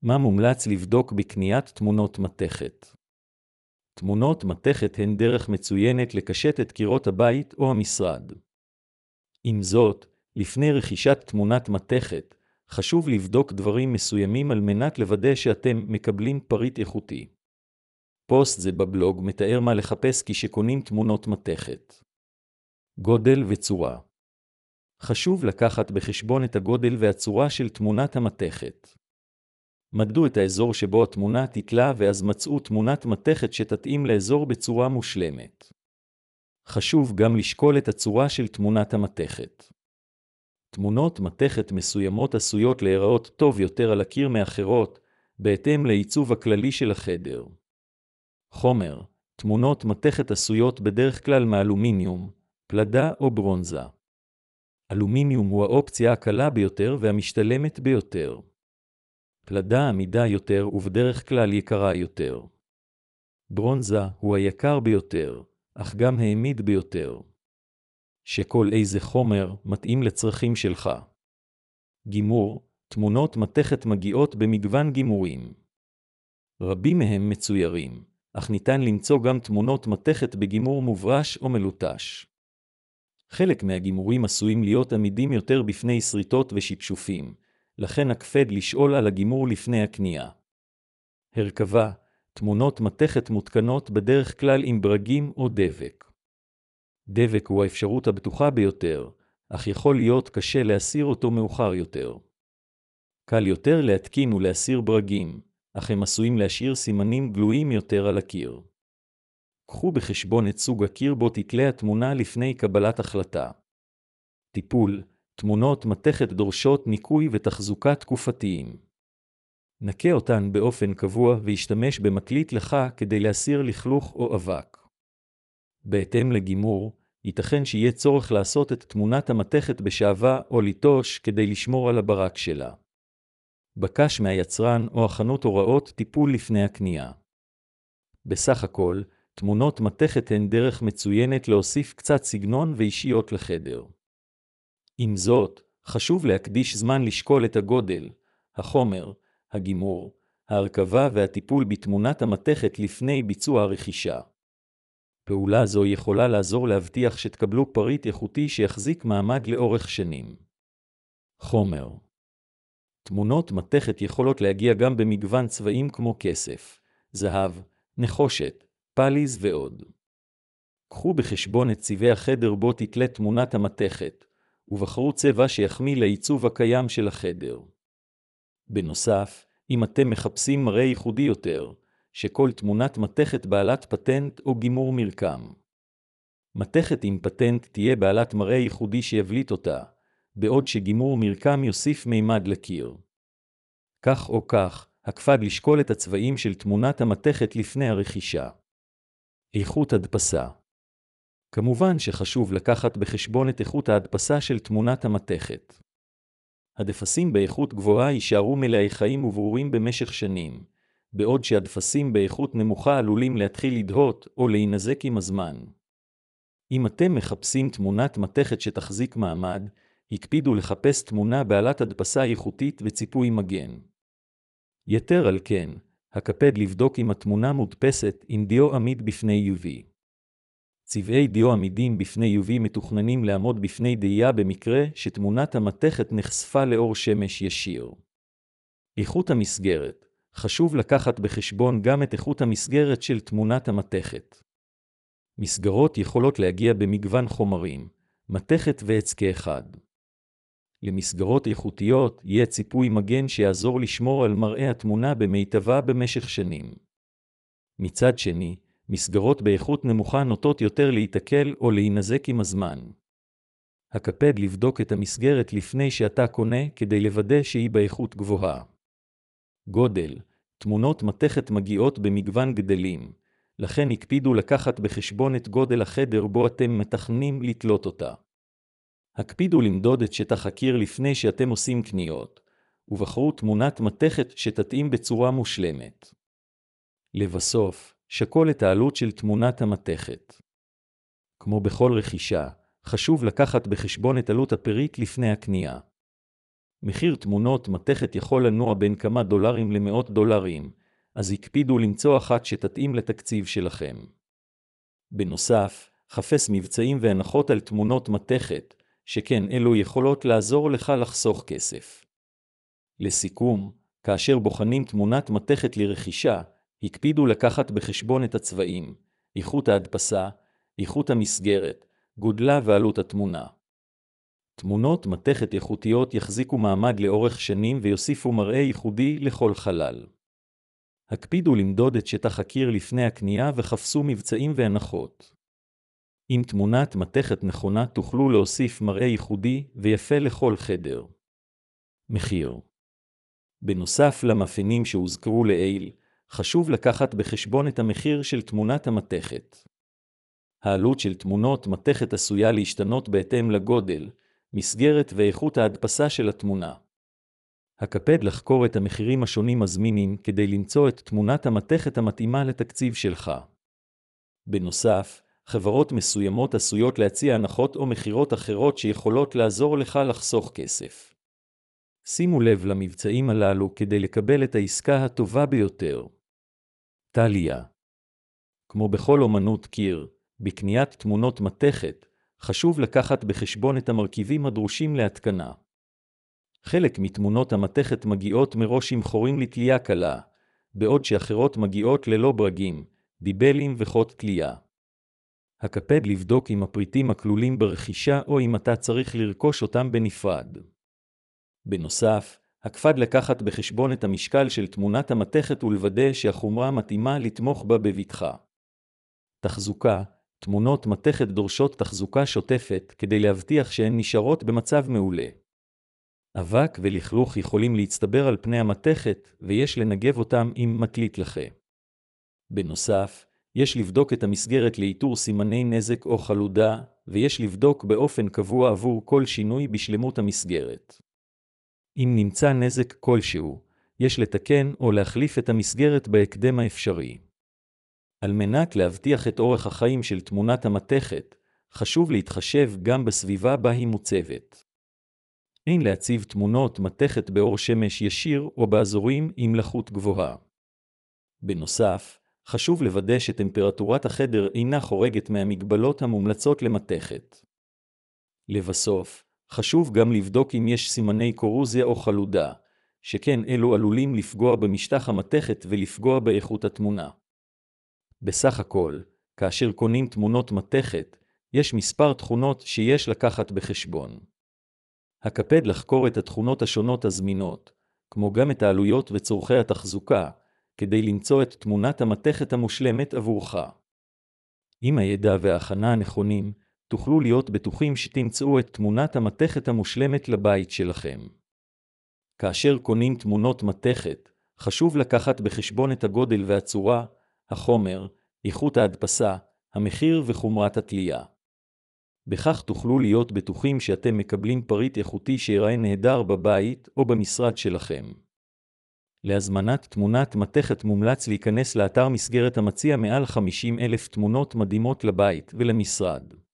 מה מומלץ לבדוק בקניית תמונות מתכת? תמונות מתכת הן דרך מצוינת לקשט את קירות הבית או המשרד. עם זאת, לפני רכישת תמונת מתכת, חשוב לבדוק דברים מסוימים על מנת לוודא שאתם מקבלים פריט איכותי. פוסט זה בבלוג מתאר מה לחפש כשקונים תמונות מתכת. גודל וצורה. חשוב לקחת בחשבון את הגודל והצורה של תמונת המתכת. מדדו את האזור שבו התמונה תתלה ואז מצאו תמונת מתכת שתתאים לאזור בצורה מושלמת. חשוב גם לשקול את הצורה של תמונת המתכת. תמונות מתכת מסוימות עשויות להיראות טוב יותר על הקיר מאחרות, בהתאם לעיצוב הכללי של החדר. חומר, תמונות מתכת עשויות בדרך כלל מאלומיניום, פלדה או ברונזה. אלומיניום הוא האופציה הקלה ביותר והמשתלמת ביותר. פלדה עמידה יותר ובדרך כלל יקרה יותר. ברונזה הוא היקר ביותר, אך גם העמיד ביותר. שכל איזה חומר מתאים לצרכים שלך. גימור, תמונות מתכת מגיעות במגוון גימורים. רבים מהם מצוירים, אך ניתן למצוא גם תמונות מתכת בגימור מוברש או מלוטש. חלק מהגימורים עשויים להיות עמידים יותר בפני שריטות ושפשופים, לכן הקפד לשאול על הגימור לפני הקנייה. הרכבה, תמונות מתכת מותקנות בדרך כלל עם ברגים או דבק. דבק הוא האפשרות הבטוחה ביותר, אך יכול להיות קשה להסיר אותו מאוחר יותר. קל יותר להתקין ולהסיר ברגים, אך הם עשויים להשאיר סימנים גלויים יותר על הקיר. קחו בחשבון את סוג הקיר בו תתלה התמונה לפני קבלת החלטה. טיפול, תמונות מתכת דורשות ניקוי ותחזוקה תקופתיים. נקה אותן באופן קבוע והשתמש במקליט לך כדי להסיר לכלוך או אבק. בהתאם לגימור, ייתכן שיהיה צורך לעשות את תמונת המתכת בשעווה או ליטוש כדי לשמור על הברק שלה. בקש מהיצרן או החנות הוראות טיפול לפני הקנייה. בסך הכל, תמונות מתכת הן דרך מצוינת להוסיף קצת סגנון ואישיות לחדר. עם זאת, חשוב להקדיש זמן לשקול את הגודל, החומר, הגימור, ההרכבה והטיפול בתמונת המתכת לפני ביצוע הרכישה. פעולה זו יכולה לעזור להבטיח שתקבלו פריט איכותי שיחזיק מעמד לאורך שנים. חומר. תמונות מתכת יכולות להגיע גם במגוון צבעים כמו כסף, זהב, נחושת, פליז ועוד. קחו בחשבון את צבעי החדר בו תתלה תמונת המתכת, ובחרו צבע שיחמיא לעיצוב הקיים של החדר. בנוסף, אם אתם מחפשים מראה ייחודי יותר, שכל תמונת מתכת בעלת פטנט או גימור מרקם. מתכת עם פטנט תהיה בעלת מראה ייחודי שיבליט אותה, בעוד שגימור מרקם יוסיף מימד לקיר. כך או כך, הקפד לשקול את הצבעים של תמונת המתכת לפני הרכישה. איכות הדפסה. כמובן שחשוב לקחת בחשבון את איכות ההדפסה של תמונת המתכת. הדפסים באיכות גבוהה יישארו מלאי חיים וברורים במשך שנים, בעוד שהדפסים באיכות נמוכה עלולים להתחיל לדהות או להינזק עם הזמן. אם אתם מחפשים תמונת מתכת שתחזיק מעמד, הקפידו לחפש תמונה בעלת הדפסה איכותית וציפוי מגן. יתר על כן, הקפד לבדוק אם התמונה מודפסת עם דיו עמיד בפני UV. צבעי דיו עמידים בפני UV מתוכננים לעמוד בפני דהייה במקרה שתמונת המתכת נחשפה לאור שמש ישיר. איכות המסגרת. חשוב לקחת בחשבון גם את איכות המסגרת של תמונת המתכת. מסגרות יכולות להגיע במגוון חומרים, מתכת ועץ כאחד. למסגרות איכותיות יהיה ציפוי מגן שיעזור לשמור על מראה התמונה במיטבה במשך שנים. מצד שני, מסגרות באיכות נמוכה נוטות יותר להתעכל או להינזק עם הזמן. הקפד לבדוק את המסגרת לפני שאתה קונה כדי לוודא שהיא באיכות גבוהה. גודל, תמונות מתכת מגיעות במגוון גדלים, לכן הקפידו לקחת בחשבון את גודל החדר בו אתם מתכננים לתלות אותה. הקפידו למדוד את שטח הקיר לפני שאתם עושים קניות, ובחרו תמונת מתכת שתתאים בצורה מושלמת. לבסוף, שקול את העלות של תמונת המתכת. כמו בכל רכישה, חשוב לקחת בחשבון את עלות הפריט לפני הקנייה. מחיר תמונות מתכת יכול לנוע בין כמה דולרים למאות דולרים, אז הקפידו למצוא אחת שתתאים לתקציב שלכם. בנוסף, חפש מבצעים והנחות על תמונות מתכת, שכן אלו יכולות לעזור לך לחסוך כסף. לסיכום, כאשר בוחנים תמונת מתכת לרכישה, הקפידו לקחת בחשבון את הצבעים, איכות ההדפסה, איכות המסגרת, גודלה ועלות התמונה. תמונות מתכת איכותיות יחזיקו מעמד לאורך שנים ויוסיפו מראה ייחודי לכל חלל. הקפידו למדוד את שטח הקיר לפני הקנייה וחפשו מבצעים והנחות. עם תמונת מתכת נכונה תוכלו להוסיף מראה ייחודי ויפה לכל חדר. מחיר. בנוסף למאפיינים שהוזכרו לעיל, חשוב לקחת בחשבון את המחיר של תמונת המתכת. העלות של תמונות מתכת עשויה להשתנות בהתאם לגודל, מסגרת ואיכות ההדפסה של התמונה. הקפד לחקור את המחירים השונים הזמינים כדי למצוא את תמונת המתכת המתאימה לתקציב שלך. בנוסף, חברות מסוימות עשויות להציע הנחות או מחירות אחרות שיכולות לעזור לך לחסוך כסף. שימו לב למבצעים הללו כדי לקבל את העסקה הטובה ביותר. טליה. כמו בכל אומנות קיר, בקניית תמונות מתכת, חשוב לקחת בחשבון את המרכיבים הדרושים להתקנה. חלק מתמונות המתכת מגיעות מראש עם חורים לתלייה קלה, בעוד שאחרות מגיעות ללא ברגים, דיבלים וחוט תלייה. הקפד לבדוק אם הפריטים הכלולים ברכישה או אם אתה צריך לרכוש אותם בנפרד. בנוסף, הקפד לקחת בחשבון את המשקל של תמונת המתכת ולוודא שהחומרה מתאימה לתמוך בה בבטחה. תחזוקה. תמונות מתכת דורשות תחזוקה שוטפת כדי להבטיח שהן נשארות במצב מעולה. אבק ולכלוך יכולים להצטבר על פני המתכת ויש לנגב אותם עם מקליט לחה. בנוסף, יש לבדוק את המסגרת לאיתור סימני נזק או חלודה, ויש לבדוק באופן קבוע עבור כל שינוי בשלמות המסגרת. אם נמצא נזק כלשהו, יש לתקן או להחליף את המסגרת בהקדם האפשרי. על מנת להבטיח את אורך החיים של תמונת המתכת, חשוב להתחשב גם בסביבה בה היא מוצבת. אין להציב תמונות מתכת באור שמש ישיר או באזורים עם לחות גבוהה. בנוסף, חשוב לוודא שטמפרטורת החדר אינה חורגת מהמגבלות המומלצות למתכת. לבסוף, חשוב גם לבדוק אם יש סימני קורוזיה או חלודה, שכן אלו עלולים לפגוע במשטח המתכת ולפגוע באיכות התמונה. בסך הכל, כאשר קונים תמונות מתכת, יש מספר תכונות שיש לקחת בחשבון. הקפד לחקור את התכונות השונות הזמינות, כמו גם את העלויות וצורכי התחזוקה, כדי למצוא את תמונת המתכת המושלמת עבורך. עם הידע וההכנה הנכונים, תוכלו להיות בטוחים שתמצאו את תמונת המתכת המושלמת לבית שלכם. כאשר קונים תמונות מתכת, חשוב לקחת בחשבון את הגודל והצורה, החומר, איכות ההדפסה, המחיר וחומרת התלייה. בכך תוכלו להיות בטוחים שאתם מקבלים פריט איכותי שיראה נהדר בבית או במשרד שלכם. להזמנת תמונת מתכת מומלץ להיכנס לאתר מסגרת המציע מעל 50,000 תמונות מדהימות לבית ולמשרד.